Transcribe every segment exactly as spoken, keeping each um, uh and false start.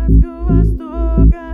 Сказка Востока,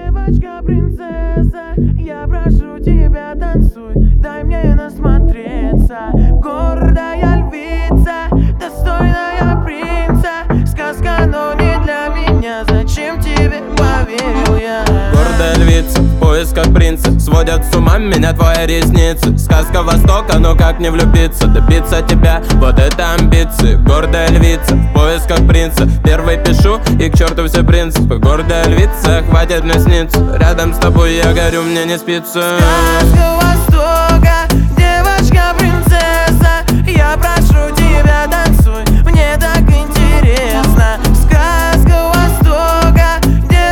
девочка-принцесса, я прошу тебя, танцуй, дай мне насмотреться. Гордая львица, достойная принца. Сказка, но не для меня, зачем тебе поверил я? Гордая львица, в поисках принца, сводят с ума меня твои ресницы. Сказка Востока, но как не влюбиться, добиться тебя, вот это амбиции. Гордая львица, в поисках принца, первый пишу и к черту все принципы. Гордая львица, хватит мне сниться, рядом с тобой я горю, мне не спится. Сказка Востока, девочка-принцесса, я прошу тебя, танцуй, мне так интересно. Сказка Востока,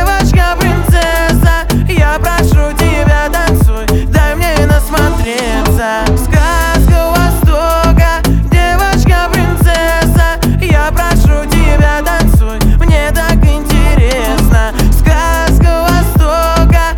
девочка-принцесса, я прошу тебя, танцуй, дай мне насмотреться. Сказка Востока, девочка-принцесса, я прошу тебя, танцуй, мне так интересно. Сказка Востока,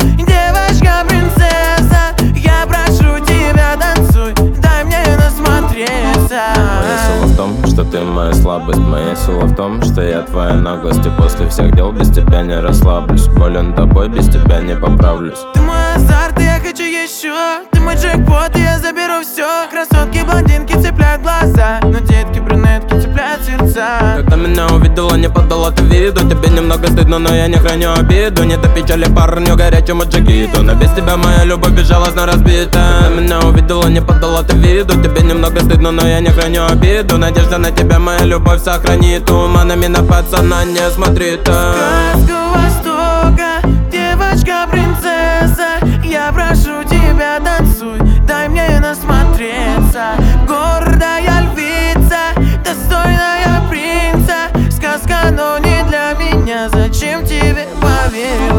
девочка-принцесса, я прошу тебя, танцуй, дай мне насмотреться. Моя сила в том, что ты моя слабость. Моя сила в том, что я твоя наглость. И после всех дел без тебя не расслаблюсь. Болен тобой, без тебя не поправлюсь. Ты мой азарт, и я хочу еще. Ты мой джекпот, и я заберу все. Красотки, блондинки цепляют глаза, но детки, брюнетки цепляют сердца. Когда меня увидела, не подала ты виду. Тебе немного стыдно, но я не храню обиду. Не до печали парню горячему джигиту, но без тебя моя любовь безжалостно разбита. Меня увидела, не подала ты виду. Тебе немного стыдно, но я не храню обиду. Надежда на тебя моя любовь сохранит. Туманами на пацана не смотрит. Сказка Востока, девочка-принцесса, я прошу тебя, танцуй, дай мне насмотреться. Гордая львица, достойная принца. Сказка, но не для меня, зачем тебе поверил?